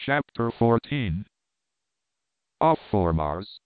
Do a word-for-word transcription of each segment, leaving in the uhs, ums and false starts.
Chapter fourteen. Off for Mars.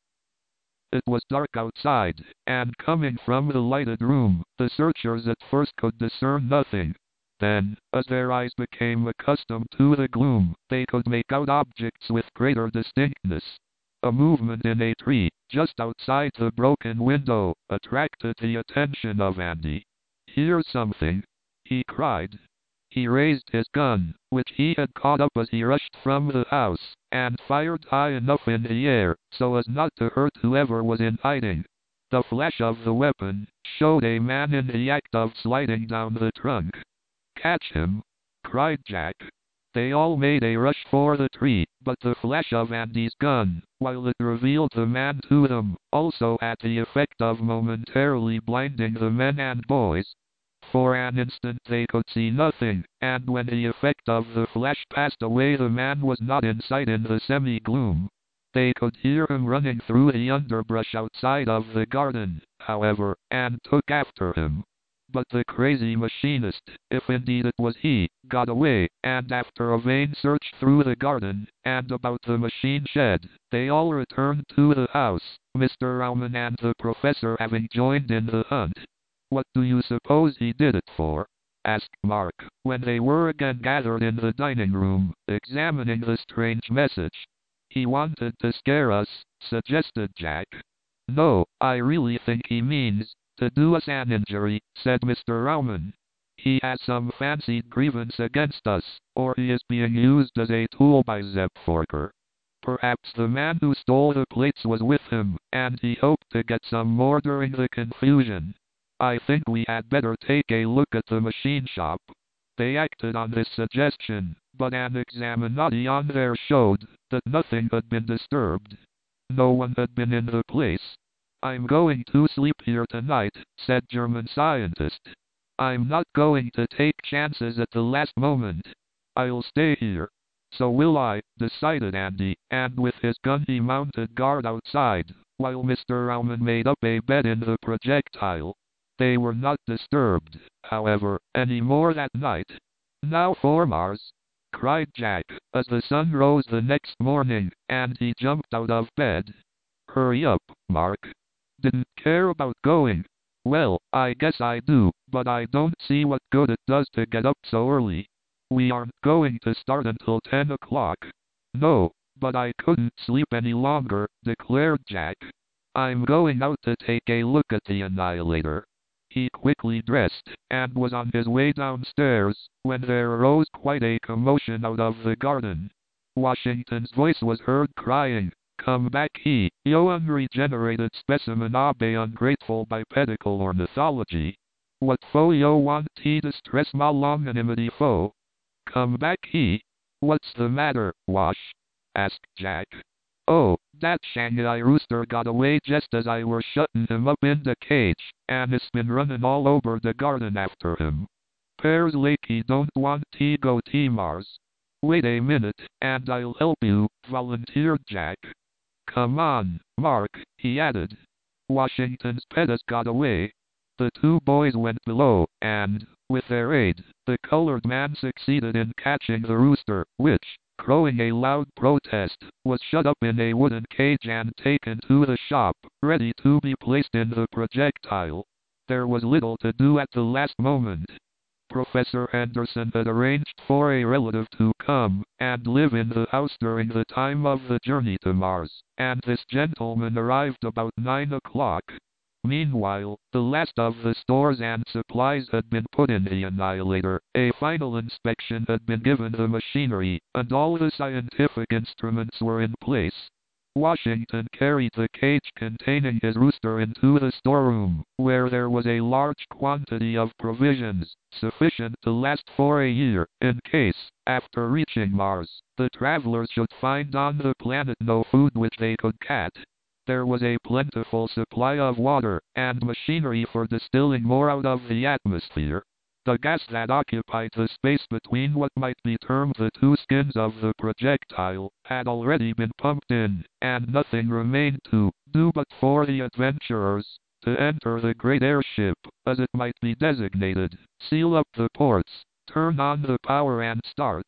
It was dark outside, and coming from the lighted room, the searchers at first could discern nothing. Then, as their eyes became accustomed to the gloom, they could make out objects with greater distinctness. A movement in a tree, just outside the broken window, attracted the attention of Andy. "Here's something," he cried. He raised his gun, which he had caught up as he rushed from the house, and fired high enough in the air, so as not to hurt whoever was in hiding. The flash of the weapon showed a man in the act of sliding down the trunk. "Catch him!" cried Jack. They all made a rush for the tree, but the flash of Andy's gun, while it revealed the man to them, also had the effect of momentarily blinding the men and boys. For an instant they could see nothing, and when the effect of the flash passed away the man was not in sight in the semi-gloom. They could hear him running through the underbrush outside of the garden, however, and took after him. But the crazy machinist, if indeed it was he, got away, and after a vain search through the garden, and about the machine shed, they all returned to the house, Mister Rauman and the professor having joined in the hunt. "What do you suppose he did it for?" asked Mark, when they were again gathered in the dining room, examining the strange message. "He wanted to scare us," suggested Jack. "No, I really think he means to do us an injury," said Mister Rauman. "He has some fancied grievance against us, or he is being used as a tool by Zeb Forker. Perhaps the man who stole the plates was with him, and he hoped to get some more during the confusion. I think we had better take a look at the machine shop." They acted on this suggestion, but an examination there showed that nothing had been disturbed. No one had been in the place. "I'm going to sleep here tonight," said German scientist. "I'm not going to take chances at the last moment. I'll stay here." "So will I," decided Andy, and with his gun he mounted guard outside, while Mister Rauman made up a bed in the projectile. They were not disturbed, however, any more that night. "Now for Mars!" cried Jack, as the sun rose the next morning, and he jumped out of bed. "Hurry up, Mark. Didn't care about going? Well, I guess I do, but I don't see what good it does to get up so early. We aren't going to start until ten o'clock. "No, but I couldn't sleep any longer," declared Jack. "I'm going out to take a look at the Annihilator." He quickly dressed, and was on his way downstairs, when there arose quite a commotion out of the garden. Washington's voice was heard crying, "Come back he, yo unregenerated specimen of a ungrateful bipedical ornithology. What fo yo want he distress ma longanimity fo? Come back he." "What's the matter, Wash?" asked Jack. "Oh, that Shanghai rooster got away just as I were shutting him up in the cage, and it's been running all over the garden after him. Pears like he don't want to go to Mars." "Wait a minute, and I'll help you," volunteered Jack. "Come on, Mark," he added. "Washington's pet has got away." The two boys went below, and, with their aid, the colored man succeeded in catching the rooster, which, crowing a loud protest, was shut up in a wooden cage and taken to the shop, ready to be placed in the projectile. There was little to do at the last moment. Professor Henderson had arranged for a relative to come and live in the house during the time of the journey to Mars, and this gentleman arrived about nine o'clock. Meanwhile, the last of the stores and supplies had been put in the Annihilator, a final inspection had been given the machinery, and all the scientific instruments were in place. Washington carried the cage containing his rooster into the storeroom, where there was a large quantity of provisions, sufficient to last for a year, in case, after reaching Mars, the travelers should find on the planet no food which they could catch. There was a plentiful supply of water, and machinery for distilling more out of the atmosphere. The gas that occupied the space between what might be termed the two skins of the projectile had already been pumped in, and nothing remained to do but for the adventurers to enter the great airship, as it might be designated, seal up the ports, turn on the power and start.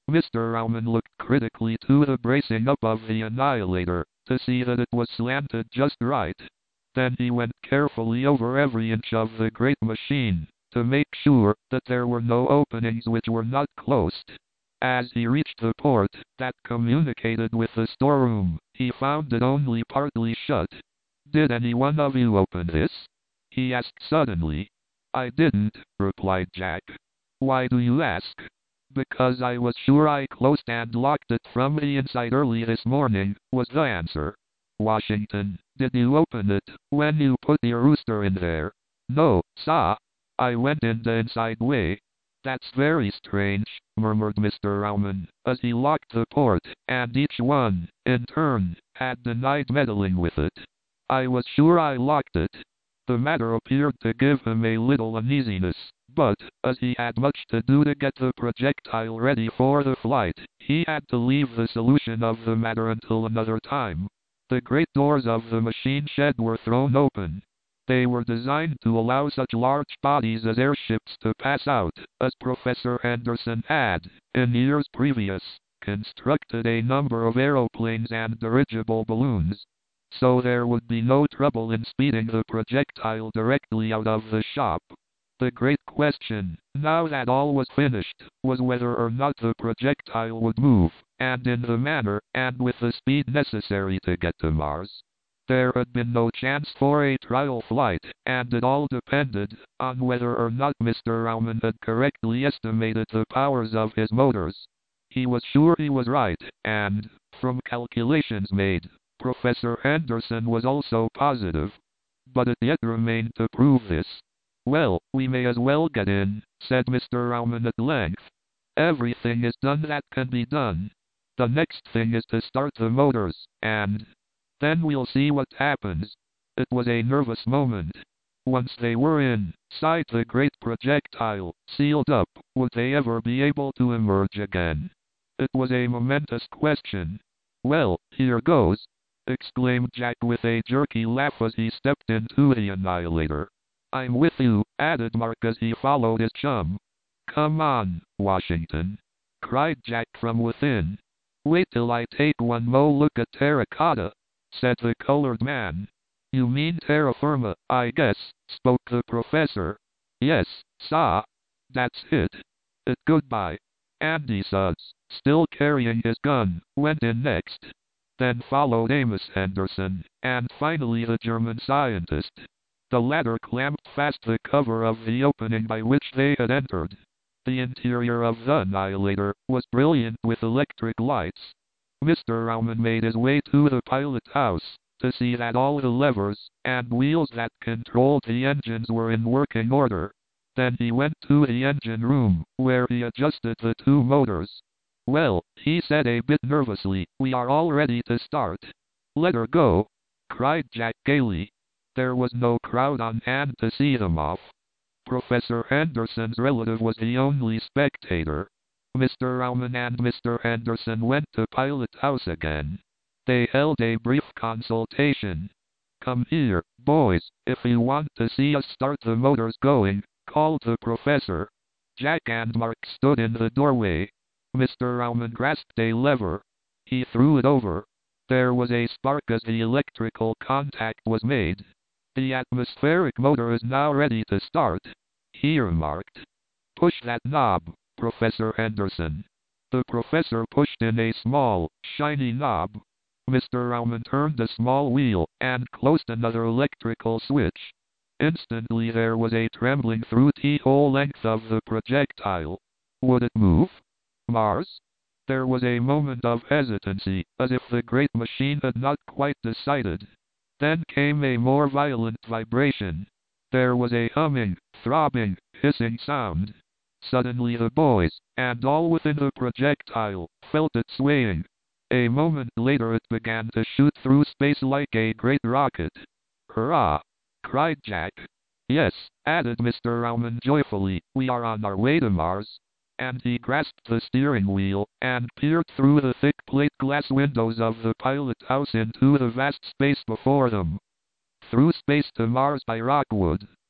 Mister Rauman looked critically to the bracing up of the Annihilator, to see that it was slanted just right. Then he went carefully over every inch of the great machine, to make sure that there were no openings which were not closed. As he reached the port that communicated with the storeroom, he found it only partly shut. "Did any one of you open this?" he asked suddenly. "I didn't," replied Jack. "Why do you ask?" "Because I was sure I closed and locked it from the inside early this morning," was the answer. "Washington, did you open it when you put your rooster in there?" "No, sah. I went in the inside way." "That's very strange," murmured Mister Rauman, as he locked the port, and each one, in turn, had denied meddling with it. "I was sure I locked it." The matter appeared to give him a little uneasiness, but, as he had much to do to get the projectile ready for the flight, he had to leave the solution of the matter until another time. The great doors of the machine shed were thrown open. They were designed to allow such large bodies as airships to pass out, as Professor Henderson had, in years previous, constructed a number of aeroplanes and dirigible balloons. So there would be no trouble in speeding the projectile directly out of the shop. The great question, now that all was finished, was whether or not the projectile would move, and in the manner, and with the speed necessary to get to Mars. There had been no chance for a trial flight, and it all depended on whether or not Mister Rauman had correctly estimated the powers of his motors. He was sure he was right, and, from calculations made, Professor Henderson was also positive. But it yet remained to prove this. "Well, we may as well get in," said Mister Rauman at length. "Everything is done that can be done. The next thing is to start the motors, and then we'll see what happens." It was a nervous moment. Once they were inside the great projectile, sealed up, would they ever be able to emerge again? It was a momentous question. "Well, here goes!" exclaimed Jack with a jerky laugh as he stepped into the Annihilator. "I'm with you," added Mark as he followed his chum. "Come on, Washington!" cried Jack from within. "Wait till I take one mo' look at terracotta," said the colored man. "You mean terra firma, I guess," spoke the professor. "Yes, sah. That's it. It goodbye." Andy Sudds, still carrying his gun, went in next. Then followed Amos Henderson, and finally the German scientist. The latter clamped fast the cover of the opening by which they had entered. The interior of the Annihilator was brilliant with electric lights. Mister Rauman made his way to the pilot house, to see that all the levers and wheels that controlled the engines were in working order. Then he went to the engine room, where he adjusted the two motors. "Well," he said a bit nervously, "we are all ready to start." "Let her go!" cried Jack gaily. There was no crowd on hand to see them off. Professor Henderson's relative was the only spectator. Mister Rauman and Mister Henderson went to Pilot House again. They held a brief consultation. "Come here, boys, if you want to see us start the motors going," called the professor. Jack and Mark stood in the doorway. Mister Rauman grasped a lever. He threw it over. There was a spark as the electrical contact was made. "The atmospheric motor is now ready to start," he remarked. "Push that knob, Professor Henderson." The professor pushed in a small, shiny knob. Mister Rauman turned a small wheel, and closed another electrical switch. Instantly there was a trembling through the whole length of the projectile. Would it move? Mars? There was a moment of hesitancy, as if the great machine had not quite decided. Then came a more violent vibration. There was a humming, throbbing, hissing sound. Suddenly the boys, and all within the projectile, felt it swaying. A moment later it began to shoot through space like a great rocket. "Hurrah!" cried Jack. "Yes," added Mister Rauman joyfully, "we are on our way to Mars." And he grasped the steering wheel, and peered through the thick plate glass windows of the pilot house into the vast space before them. "Through Space to Mars" by Rockwood.